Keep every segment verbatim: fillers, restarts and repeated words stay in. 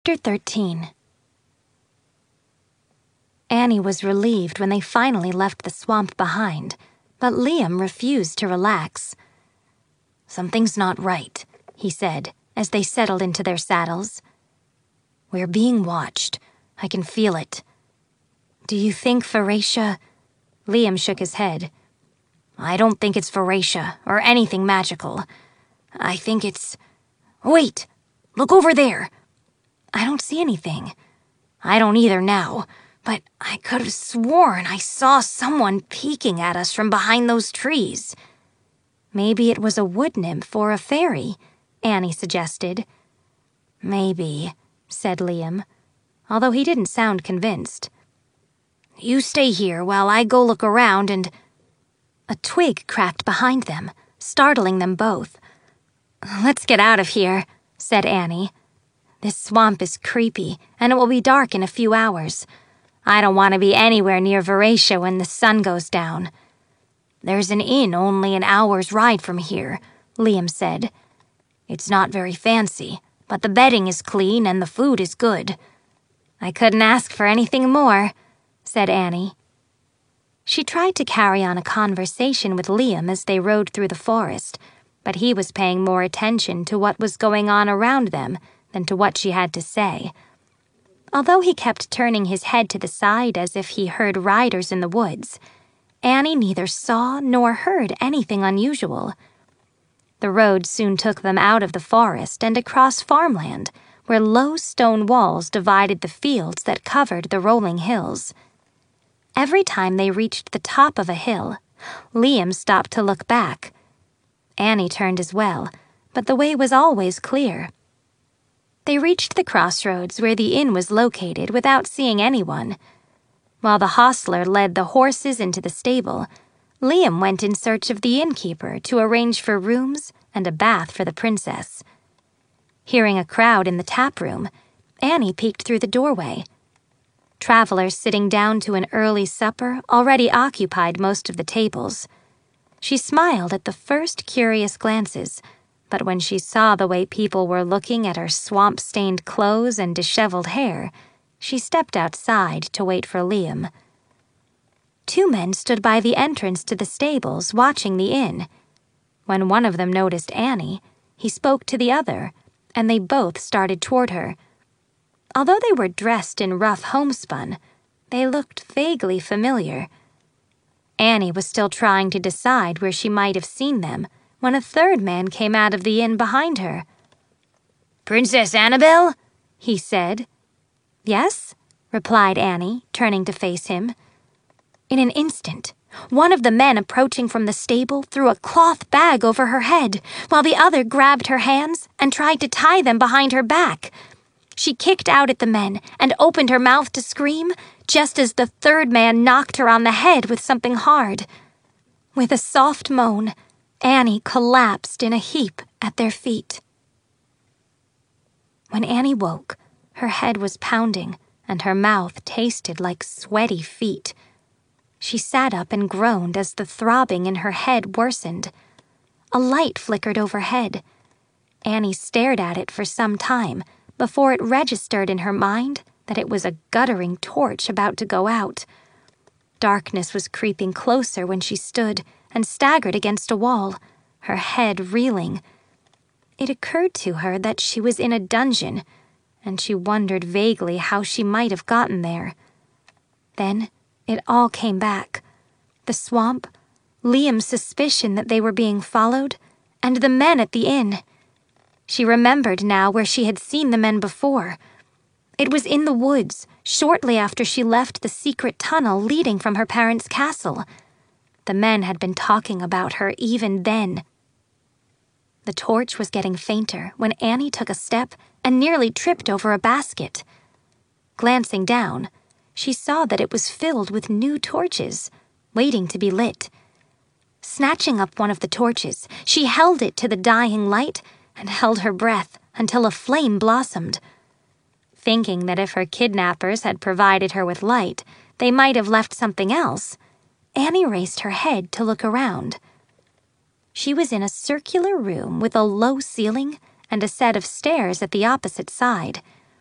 Chapter thirteen. Annie was relieved when they finally left the swamp behind, but Liam refused to relax. "Something's not right," he said, as they settled into their saddles. "We're being watched. I can feel it." "Do you think Faracia—" Liam shook his head. "I don't think it's Faracia, or anything magical. I think it's... Wait! Look over there!" "I don't see anything." "I don't either now, but I could have sworn I saw someone peeking at us from behind those trees." "Maybe it was a wood nymph or a fairy," Annie suggested. "Maybe," said Liam, although he didn't sound convinced. "You stay here while I go look around and—" A twig cracked behind them, startling them both. "Let's get out of here," said Annie. "This swamp is creepy, and it will be dark in a few hours. I don't want to be anywhere near Faracia when the sun goes down." "There's an inn only an hour's ride from here," Liam said. "It's not very fancy, but the bedding is clean and the food is good." "I couldn't ask for anything more," said Annie. She tried to carry on a conversation with Liam as they rode through the forest, but he was paying more attention to what was going on around them than to what she had to say. Although he kept turning his head to the side as if he heard riders in the woods, Annie neither saw nor heard anything unusual. The road soon took them out of the forest and across farmland, where low stone walls divided the fields that covered the rolling hills. Every time they reached the top of a hill, Liam stopped to look back. Annie turned as well, but the way was always clear. They reached the crossroads where the inn was located without seeing anyone. While the hostler led the horses into the stable, Liam went in search of the innkeeper to arrange for rooms and a bath for the princess. Hearing a crowd in the tap room, Annie peeked through the doorway. Travelers sitting down to an early supper already occupied most of the tables. She smiled at the first curious glances, but when she saw the way people were looking at her swamp-stained clothes and disheveled hair, she stepped outside to wait for Liam. Two men stood by the entrance to the stables watching the inn. When one of them noticed Annie, he spoke to the other, and they both started toward her. Although they were dressed in rough homespun, they looked vaguely familiar. Annie was still trying to decide where she might have seen them when a third man came out of the inn behind her. "Princess Annabelle?" he said. "Yes?" replied Annie, turning to face him. In an instant, one of the men approaching from the stable threw a cloth bag over her head, while the other grabbed her hands and tried to tie them behind her back. She kicked out at the men and opened her mouth to scream, just as the third man knocked her on the head with something hard. With a soft moan, Annie collapsed in a heap at their feet. When Annie woke, her head was pounding and her mouth tasted like sweaty feet. She sat up and groaned as the throbbing in her head worsened. A light flickered overhead. Annie stared at it for some time before it registered in her mind that it was a guttering torch about to go out. Darkness was creeping closer when she stood and staggered against a wall, her head reeling. It occurred to her that she was in a dungeon, and she wondered vaguely how she might have gotten there. Then it all came back. The swamp, Liam's suspicion that they were being followed, and the men at the inn. She remembered now where she had seen the men before. It was in the woods, shortly after she left the secret tunnel leading from her parents' castle. The men had been talking about her even then. The torch was getting fainter when Annie took a step and nearly tripped over a basket. Glancing down, she saw that it was filled with new torches, waiting to be lit. Snatching up one of the torches, she held it to the dying light and held her breath until a flame blossomed. Thinking that if her kidnappers had provided her with light, they might have left something else, Annie raised her head to look around. She was in a circular room with a low ceiling and a set of stairs at the opposite side.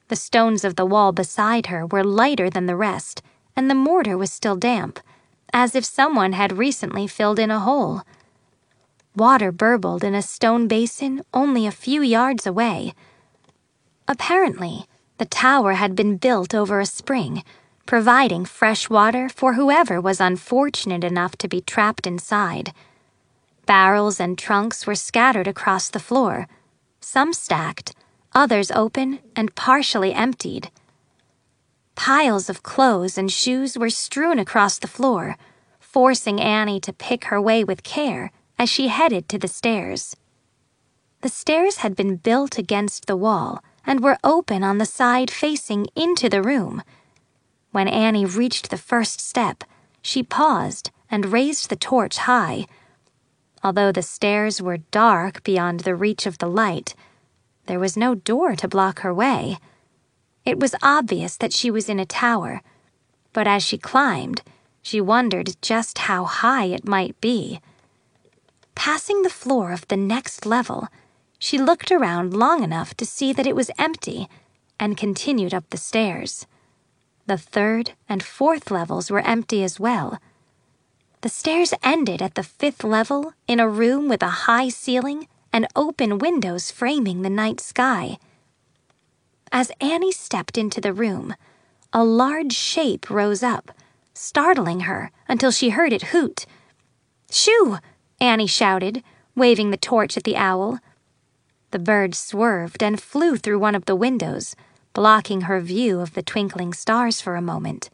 The stones of the wall beside her were lighter than the rest, and the mortar was still damp, as if someone had recently filled in a hole. Water burbled in a stone basin only a few yards away. Apparently, the tower had been built over a spring, providing fresh water for whoever was unfortunate enough to be trapped inside. Barrels and trunks were scattered across the floor, some stacked, others open and partially emptied. Piles of clothes and shoes were strewn across the floor, forcing Annie to pick her way with care as she headed to the stairs. The stairs had been built against the wall and were open on the side facing into the room. When Annie reached the first step, she paused and raised the torch high. Although the stairs were dark beyond the reach of the light, there was no door to block her way. It was obvious that she was in a tower, but as she climbed, she wondered just how high it might be. Passing the floor of the next level, she looked around long enough to see that it was empty and continued up the stairs. The third and fourth levels were empty as well. The stairs ended at the fifth level in a room with a high ceiling and open windows framing the night sky. As Annie stepped into the room, a large shape rose up, startling her until she heard it hoot. "Shoo!" Annie shouted, waving the torch at the owl. The bird swerved and flew through one of the windows, blocking her view of the twinkling stars for a moment.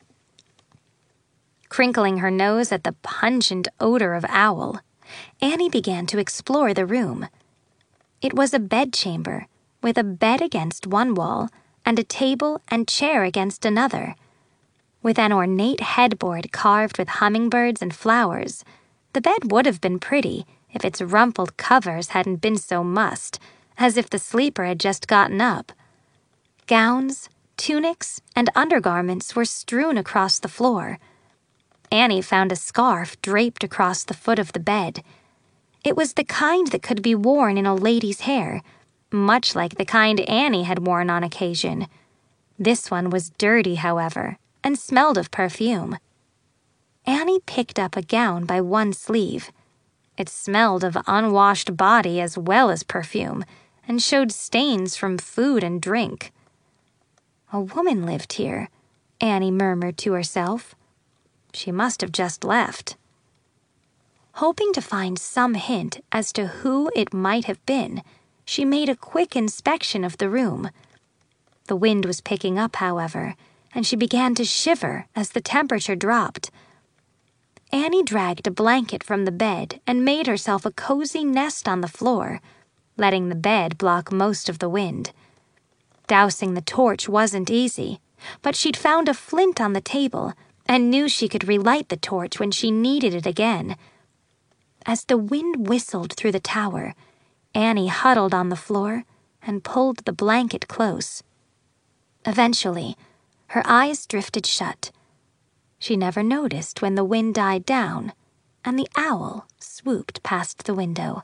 Crinkling her nose at the pungent odor of owl, Annie began to explore the room. It was a bedchamber, with a bed against one wall and a table and chair against another. With an ornate headboard carved with hummingbirds and flowers, the bed would have been pretty if its rumpled covers hadn't been so mussed, as if the sleeper had just gotten up. Gowns, tunics, and undergarments were strewn across the floor. Annie found a scarf draped across the foot of the bed. It was the kind that could be worn in a lady's hair, much like the kind Annie had worn on occasion. This one was dirty, however, and smelled of perfume. Annie picked up a gown by one sleeve. It smelled of unwashed body as well as perfume, and showed stains from food and drink. A woman lived here, Annie murmured to herself. She must have just left. Hoping to find some hint as to who it might have been, she made a quick inspection of the room. The wind was picking up, however, and she began to shiver as the temperature dropped. Annie dragged a blanket from the bed and made herself a cozy nest on the floor, letting the bed block most of the wind. Dousing the torch wasn't easy, but she'd found a flint on the table and knew she could relight the torch when she needed it again. As the wind whistled through the tower, Annie huddled on the floor and pulled the blanket close. Eventually, her eyes drifted shut. She never noticed when the wind died down and the owl swooped past the window.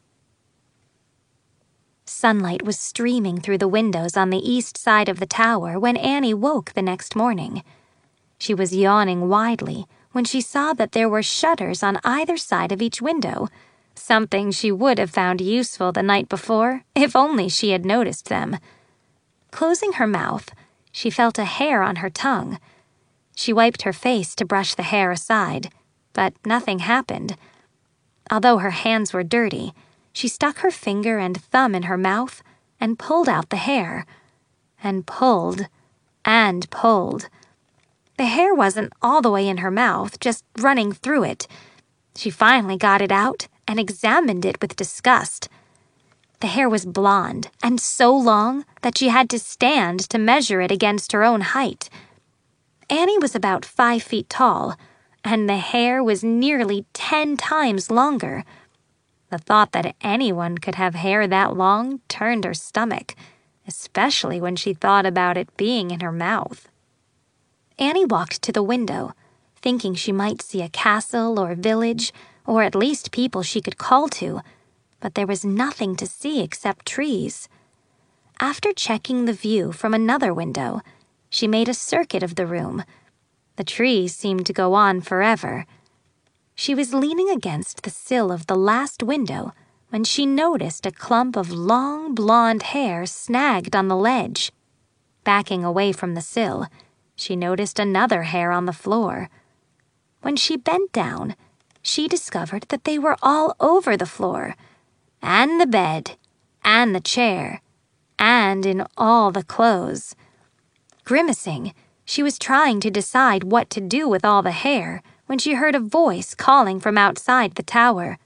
Sunlight was streaming through the windows on the east side of the tower when Annie woke the next morning. She was yawning widely when she saw that there were shutters on either side of each window, something she would have found useful the night before if only she had noticed them. Closing her mouth, she felt a hair on her tongue. She wiped her face to brush the hair aside, but nothing happened. Although her hands were dirty, she stuck her finger and thumb in her mouth and pulled out the hair. And pulled, and pulled. The hair wasn't all the way in her mouth, just running through it. She finally got it out and examined it with disgust. The hair was blonde and so long that she had to stand to measure it against her own height. Annie was about five feet tall, and the hair was nearly ten times longer. The thought that anyone could have hair that long turned her stomach, especially when she thought about it being in her mouth. Annie walked to the window, thinking she might see a castle or village, or at least people she could call to, but there was nothing to see except trees. After checking the view from another window, she made a circuit of the room. The trees seemed to go on forever. She was leaning against the sill of the last window when she noticed a clump of long blonde hair snagged on the ledge. Backing away from the sill, she noticed another hair on the floor. When she bent down, she discovered that they were all over the floor, and the bed, and the chair, and in all the clothes. Grimacing, she was trying to decide what to do with all the hair when she heard a voice calling from outside the tower.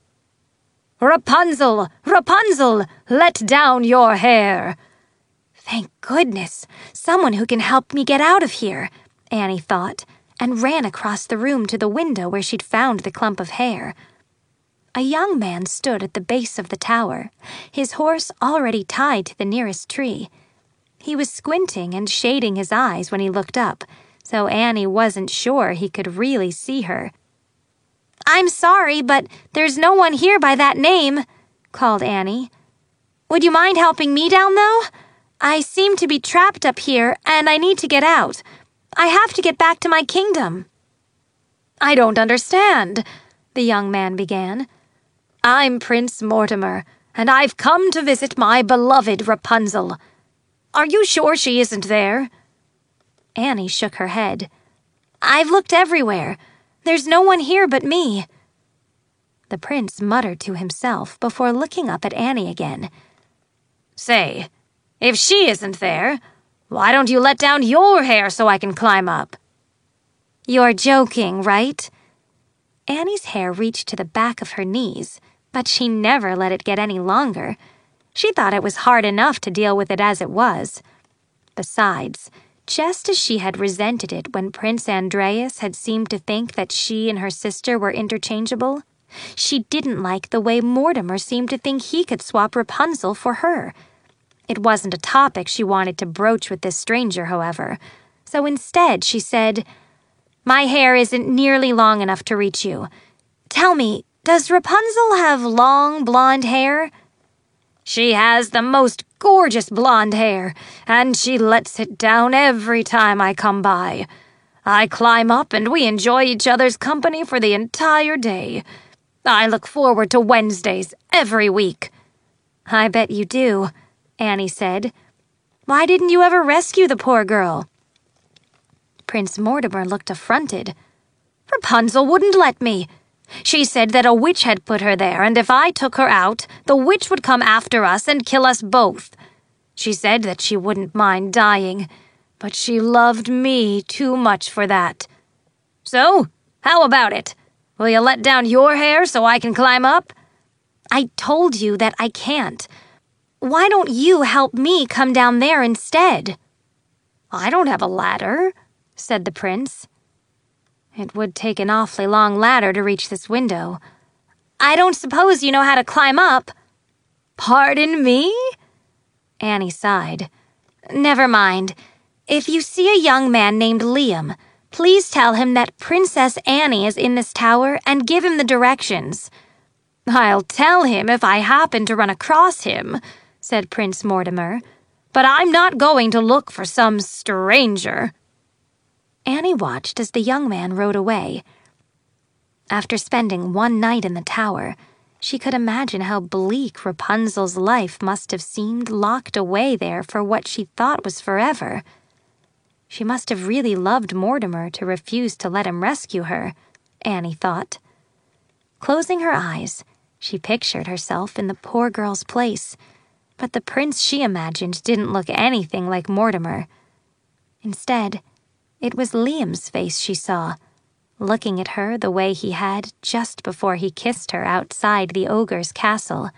"Rapunzel! Rapunzel! Let down your hair!" "Thank goodness, someone who can help me get out of here," Annie thought, and ran across the room to the window where she'd found the clump of hair. A young man stood at the base of the tower, his horse already tied to the nearest tree. He was squinting and shading his eyes when he looked up, so Annie wasn't sure he could really see her. "I'm sorry, but there's no one here by that name," called Annie. "Would you mind helping me down, though? I seem to be trapped up here, and I need to get out. I have to get back to my kingdom." "I don't understand," the young man began. "I'm Prince Mortimer, and I've come to visit my beloved Rapunzel. Are you sure she isn't there?" Annie shook her head. "I've looked everywhere. There's no one here but me." The prince muttered to himself before looking up at Annie again. "Say, if she isn't there, why don't you let down your hair so I can climb up?" "You're joking, right?" Annie's hair reached to the back of her knees, but she never let it get any longer. She thought it was hard enough to deal with it as it was. Besides, just as she had resented it when Prince Andreas had seemed to think that she and her sister were interchangeable, she didn't like the way Mortimer seemed to think he could swap Rapunzel for her. It wasn't a topic she wanted to broach with this stranger, however, so instead she said, "My hair isn't nearly long enough to reach you. Tell me, does Rapunzel have long blonde hair?" "She has the most gorgeous blonde hair, and she lets it down every time I come by. I climb up and we enjoy each other's company for the entire day. I look forward to Wednesdays every week." "I bet you do," Annie said. "Why didn't you ever rescue the poor girl?" Prince Mortimer looked affronted. "Rapunzel wouldn't let me. She said that a witch had put her there, and if I took her out, the witch would come after us and kill us both. She said that she wouldn't mind dying, but she loved me too much for that. So, how about it? Will you let down your hair so I can climb up?" "I told you that I can't. Why don't you help me come down there instead?" "I don't have a ladder," said the prince. "It would take an awfully long ladder to reach this window." "I don't suppose you know how to climb up." "Pardon me?" Annie sighed. "Never mind. If you see a young man named Liam, please tell him that Princess Annie is in this tower and give him the directions." "I'll tell him if I happen to run across him," said Prince Mortimer. "But I'm not going to look for some stranger." Annie watched as the young man rode away. After spending one night in the tower, she could imagine how bleak Rapunzel's life must have seemed locked away there for what she thought was forever. She must have really loved Mortimer to refuse to let him rescue her, Annie thought. Closing her eyes, she pictured herself in the poor girl's place, but the prince she imagined didn't look anything like Mortimer. Instead, it was Liam's face she saw, looking at her the way he had just before he kissed her outside the ogre's castle.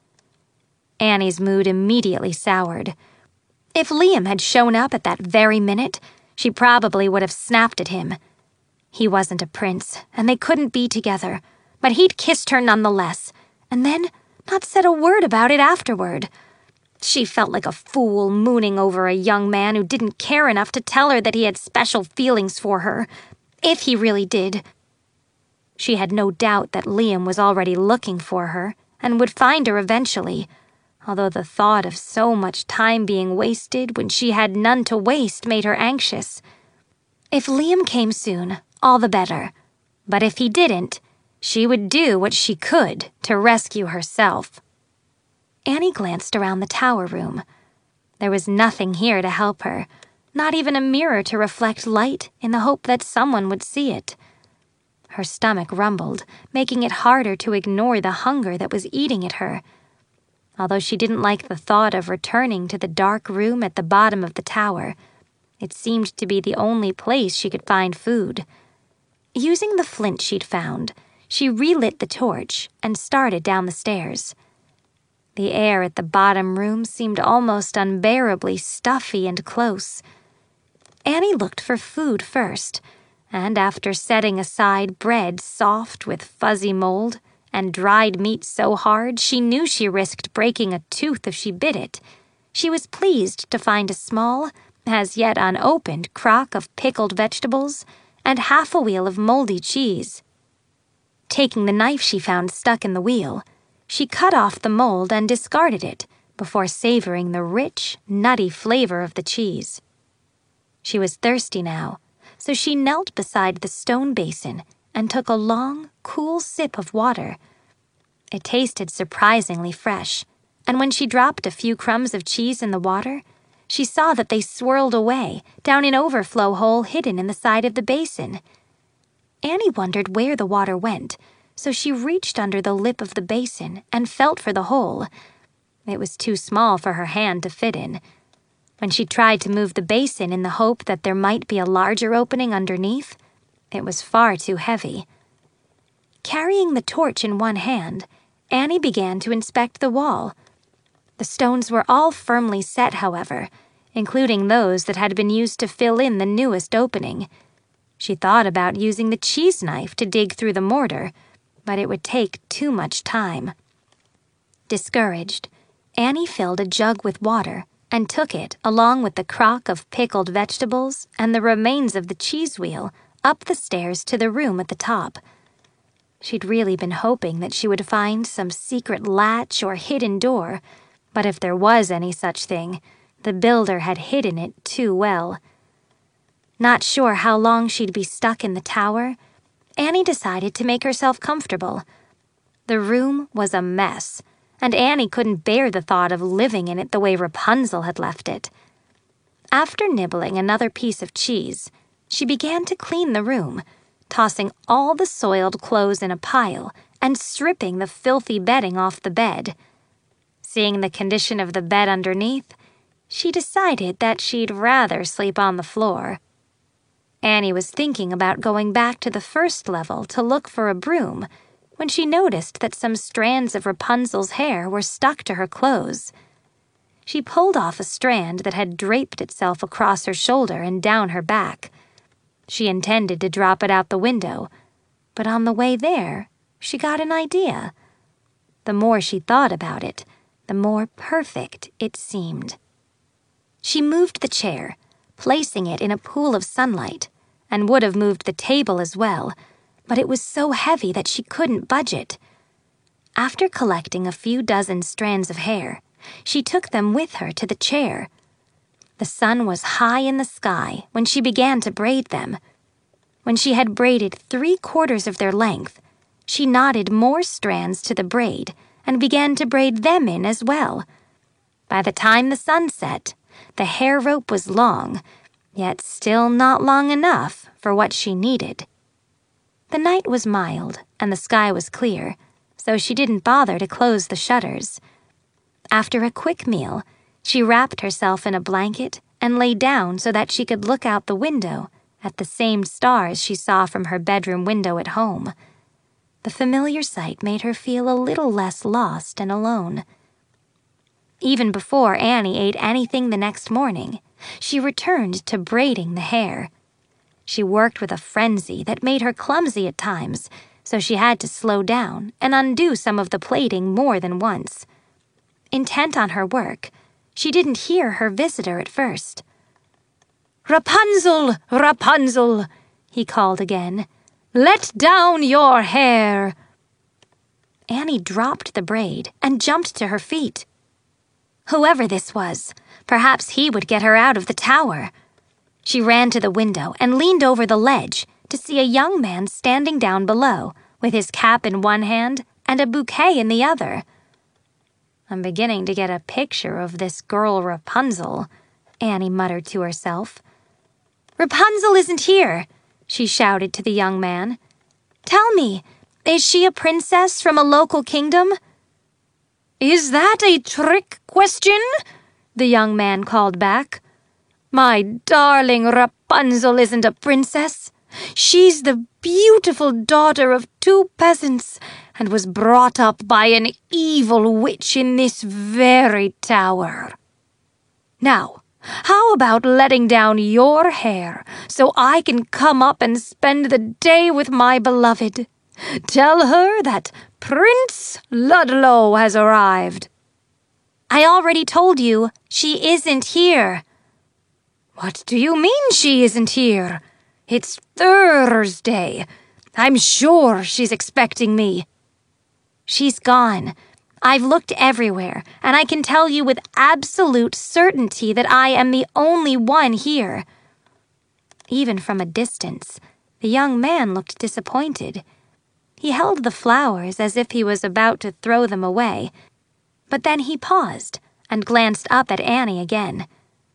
Annie's mood immediately soured. If Liam had shown up at that very minute, she probably would have snapped at him. He wasn't a prince, and they couldn't be together, but he'd kissed her nonetheless, and then not said a word about it afterward. She felt like a fool mooning over a young man who didn't care enough to tell her that he had special feelings for her, if he really did. She had no doubt that Liam was already looking for her and would find her eventually, although the thought of so much time being wasted when she had none to waste made her anxious. If Liam came soon, all the better, but if he didn't, she would do what she could to rescue herself. Annie glanced around the tower room. There was nothing here to help her, not even a mirror to reflect light in the hope that someone would see it. Her stomach rumbled, making it harder to ignore the hunger that was eating at her. Although she didn't like the thought of returning to the dark room at the bottom of the tower, it seemed to be the only place she could find food. Using the flint she'd found, she relit the torch and started down the stairs. The air at the bottom room seemed almost unbearably stuffy and close. Annie looked for food first, and after setting aside bread soft with fuzzy mold and dried meat so hard she knew she risked breaking a tooth if she bit it, she was pleased to find a small, as yet unopened, crock of pickled vegetables and half a wheel of moldy cheese. Taking the knife she found stuck in the wheel, she cut off the mold and discarded it before savoring the rich, nutty flavor of the cheese. She was thirsty now, so she knelt beside the stone basin and took a long, cool sip of water. It tasted surprisingly fresh, and when she dropped a few crumbs of cheese in the water, she saw that they swirled away down an overflow hole hidden in the side of the basin. Annie wondered where the water went, so she reached under the lip of the basin and felt for the hole. It was too small for her hand to fit in. When she tried to move the basin in the hope that there might be a larger opening underneath, it was far too heavy. Carrying the torch in one hand, Annie began to inspect the wall. The stones were all firmly set, however, including those that had been used to fill in the newest opening. She thought about using the cheese knife to dig through the mortar, but it would take too much time. Discouraged, Annie filled a jug with water and took it, along with the crock of pickled vegetables and the remains of the cheese wheel, up the stairs to the room at the top. She'd really been hoping that she would find some secret latch or hidden door, but if there was any such thing, the builder had hidden it too well. Not sure how long she'd be stuck in the tower, Annie decided to make herself comfortable. The room was a mess, and Annie couldn't bear the thought of living in it the way Rapunzel had left it. After nibbling another piece of cheese, she began to clean the room, tossing all the soiled clothes in a pile and stripping the filthy bedding off the bed. Seeing the condition of the bed underneath, she decided that she'd rather sleep on the floor. Annie was thinking about going back to the first level to look for a broom when she noticed that some strands of Rapunzel's hair were stuck to her clothes. She pulled off a strand that had draped itself across her shoulder and down her back. She intended to drop it out the window, but on the way there, she got an idea. The more she thought about it, the more perfect it seemed. She moved the chair, placing it in a pool of sunlight, and would have moved the table as well, but it was so heavy that she couldn't budge it. After collecting a few dozen strands of hair, she took them with her to the chair. The sun was high in the sky when she began to braid them. When she had braided three quarters of their length, she knotted more strands to the braid and began to braid them in as well. By the time the sun set, the hair rope was long, yet still not long enough for what she needed. The night was mild and the sky was clear, so she didn't bother to close the shutters. After a quick meal, she wrapped herself in a blanket and lay down so that she could look out the window at the same stars she saw from her bedroom window at home. The familiar sight made her feel a little less lost and alone. Even before Annie ate anything the next morning, she returned to braiding the hair. She worked with a frenzy that made her clumsy at times, so she had to slow down and undo some of the plaiting more than once. Intent on her work, she didn't hear her visitor at first. "Rapunzel, Rapunzel," he called again. "Let down your hair." Annie dropped the braid and jumped to her feet. Whoever this was, perhaps he would get her out of the tower. She ran to the window and leaned over the ledge to see a young man standing down below, with his cap in one hand and a bouquet in the other. I'm beginning to get a picture of this girl Rapunzel, Annie muttered to herself. Rapunzel isn't here, she shouted to the young man. Tell me, is she a princess from a local kingdom? Is that a trick question? The young man called back. My darling Rapunzel isn't a princess. She's the beautiful daughter of two peasants and was brought up by an evil witch in this very tower. Now, how about letting down your hair so I can come up and spend the day with my beloved? Tell her that Prince Ludlow has arrived. I already told you she isn't here. What do you mean she isn't here? It's Thursday. I'm sure she's expecting me. She's gone. I've looked everywhere, and I can tell you with absolute certainty that I am the only one here. Even from a distance, the young man looked disappointed. He held the flowers as if he was about to throw them away, but then he paused and glanced up at Annie again.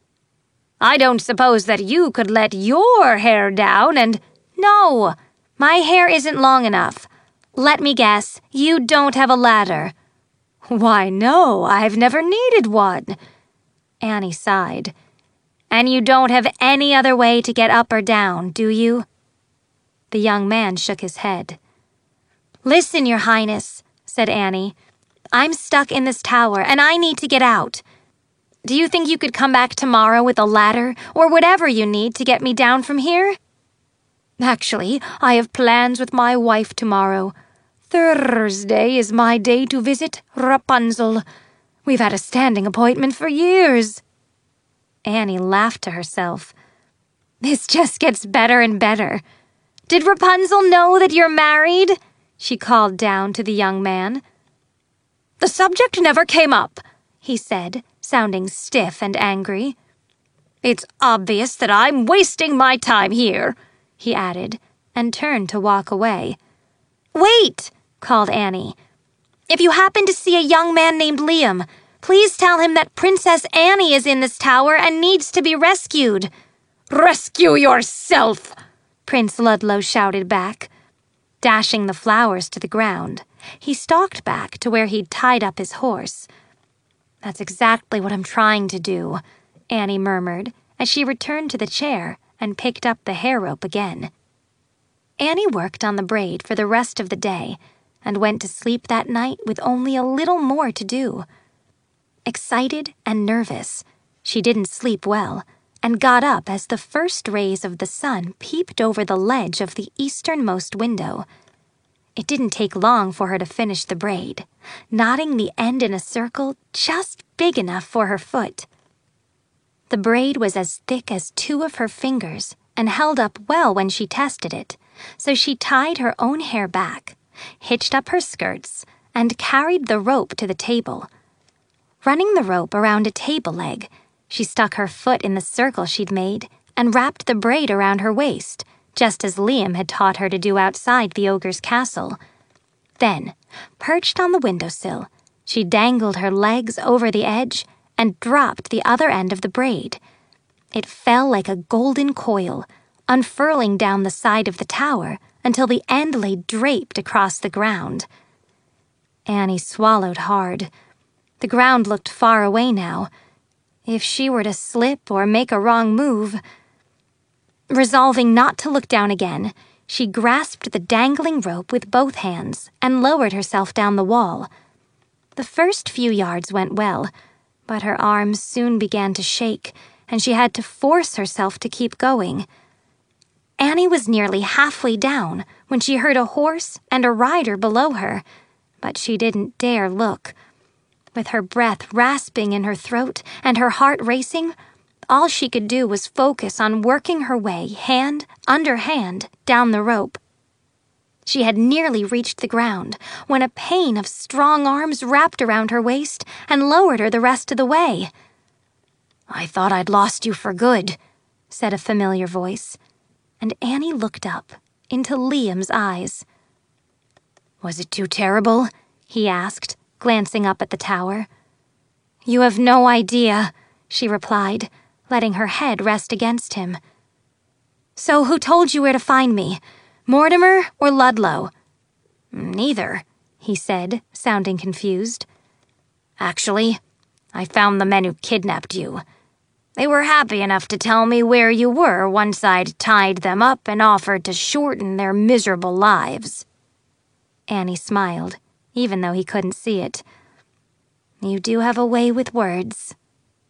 I don't suppose that you could let your hair down and— No, my hair isn't long enough. Let me guess, you don't have a ladder. Why, no, I've never needed one. Annie sighed. And you don't have any other way to get up or down, do you? The young man shook his head. Listen, Your Highness, said Annie. I'm stuck in this tower, and I need to get out. Do you think you could come back tomorrow with a ladder, or whatever you need to get me down from here? Actually, I have plans with my wife tomorrow. Thursday is my day to visit Rapunzel. We've had a standing appointment for years. Annie laughed to herself. This just gets better and better. Did Rapunzel know that you're married? She called down to the young man. The subject never came up, he said, sounding stiff and angry. It's obvious that I'm wasting my time here, he added, and turned to walk away. Wait, called Annie. If you happen to see a young man named Liam, please tell him that Princess Annie is in this tower and needs to be rescued. Rescue yourself, Prince Ludlow shouted back. Dashing the flowers to the ground, he stalked back to where he'd tied up his horse. That's exactly what I'm trying to do, Annie murmured as she returned to the chair and picked up the hair rope again. Annie worked on the braid for the rest of the day and went to sleep that night with only a little more to do. Excited and nervous, she didn't sleep well and got up as the first rays of the sun peeped over the ledge of the easternmost window. It didn't take long for her to finish the braid, knotting the end in a circle just big enough for her foot. The braid was as thick as two of her fingers and held up well when she tested it, so she tied her own hair back, hitched up her skirts, and carried the rope to the table. Running the rope around a table leg, she stuck her foot in the circle she'd made and wrapped the braid around her waist, just as Liam had taught her to do outside the ogre's castle. Then, perched on the windowsill, she dangled her legs over the edge and dropped the other end of the braid. It fell like a golden coil, unfurling down the side of the tower until the end lay draped across the ground. Annie swallowed hard. The ground looked far away now. If she were to slip or make a wrong move— Resolving not to look down again, she grasped the dangling rope with both hands and lowered herself down the wall. The first few yards went well, but her arms soon began to shake, and she had to force herself to keep going. Annie was nearly halfway down when she heard a horse and a rider below her, but she didn't dare look. With her breath rasping in her throat and her heart racing, all she could do was focus on working her way hand under hand down the rope. She had nearly reached the ground when a pain of strong arms wrapped around her waist and lowered her the rest of the way. "I thought I'd lost you for good," said a familiar voice, and Annie looked up into Liam's eyes. "Was it too terrible?" he asked, glancing up at the tower. "You have no idea," she replied, letting her head rest against him. "So who told you where to find me? Mortimer or Ludlow?" "Neither," he said, sounding confused. "Actually, I found the men who kidnapped you. They were happy enough to tell me where you were once I'd tied them up and offered to shorten their miserable lives." Annie smiled, even though he couldn't see it. "You do have a way with words."